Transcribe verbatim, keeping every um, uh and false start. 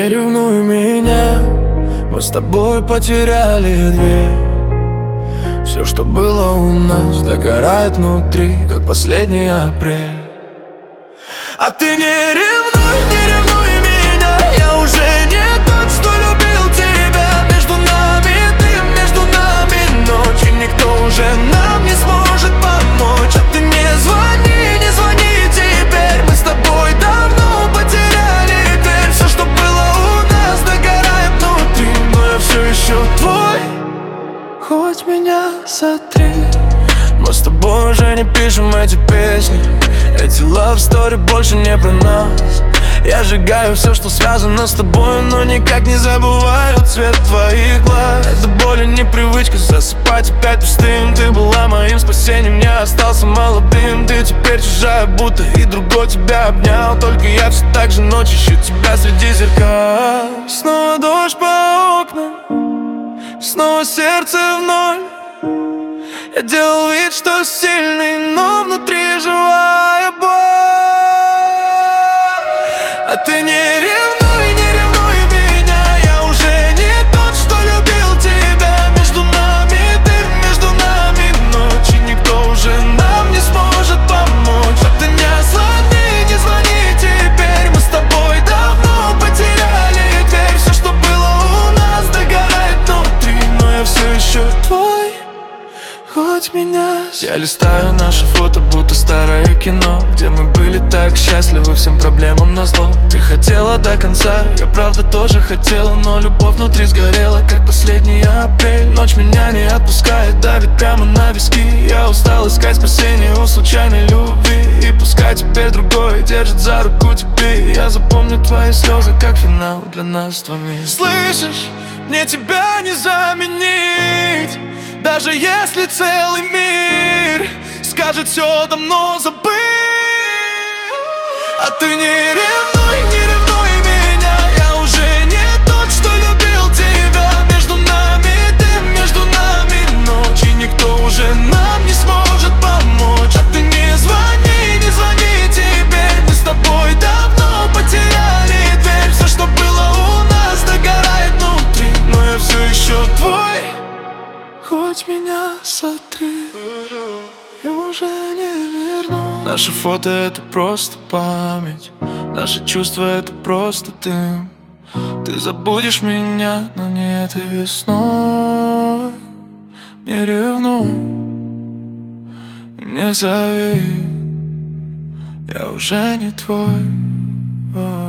Не ревнуй меня, мы с тобой потеряли дверь. Все, что было у нас, догорает внутри, как последний апрель. А ты не ревнуй, не ревнуй меня, я уже не тот, что любил тебя. Между нами ты, между нами ночь, и никто уже нам не сможет помочь. А ты не звони, не звони теперь, мы с тобой давно потеряли дверь. Все, что было у нас, догорает внутри, но я все еще твой, хоть меня сотри. Мы с тобой уже не пишем эти песни, эти love story больше не про нас. Я сжигаю все, что связано с тобой, но никак не забываю цвет твоих глаз. Это боль и непривычка засыпать опять пустым. Ты была моим спасением, я остался молодым. Ты теперь чужая, будто и другой тебя обнял. Только я все так же ночью ищу тебя среди зеркал. Снова дождь по окнам, снова сердце в ноль. Я делал вид, что сильный, но внутри живая боль. А ты не ревнуй, не ревнуй меня, я уже не тот, что любил тебя. Между нами ты, между нами ночь, и никто уже нам не сможет помочь. А ты не звони, не звони теперь, мы с тобой давно потеряли дверь. Все, что было у нас, догорает внутри, но я все еще твой, хоть меня. Я листаю наши фото, будто старое кино, где мы были так счастливы, всем проблемам назло. Ты хотела до конца, я правда тоже хотела, но любовь внутри сгорела, как последний апрель. Ночь меня не отпускает, давит прямо на виски. Я устал искать спасение у случайной любви, и пускай теперь другой держит за руку тебе. Я запомню твои слезы, как финал для нас с двоими. Слышишь, мне тебя не заменить, даже если целый мир скажет все давно забыть. А ты не ревнуй, не ревнуй меня, я уже не тот, что любил тебя. Между нами ты, между нами ночь, и никто уже нам не сможет помочь. А ты не звони, не звони теперь, мы с тобой давно потеряли дверь. Все, что было у нас, догорает внутри, но я все еще твой, хоть меня сотри, я уже не верну. Наши фото — это просто память, наши чувства — это просто дым. Ты забудешь меня, но не этой весной. Не ревнуй, не зови, я уже не твой.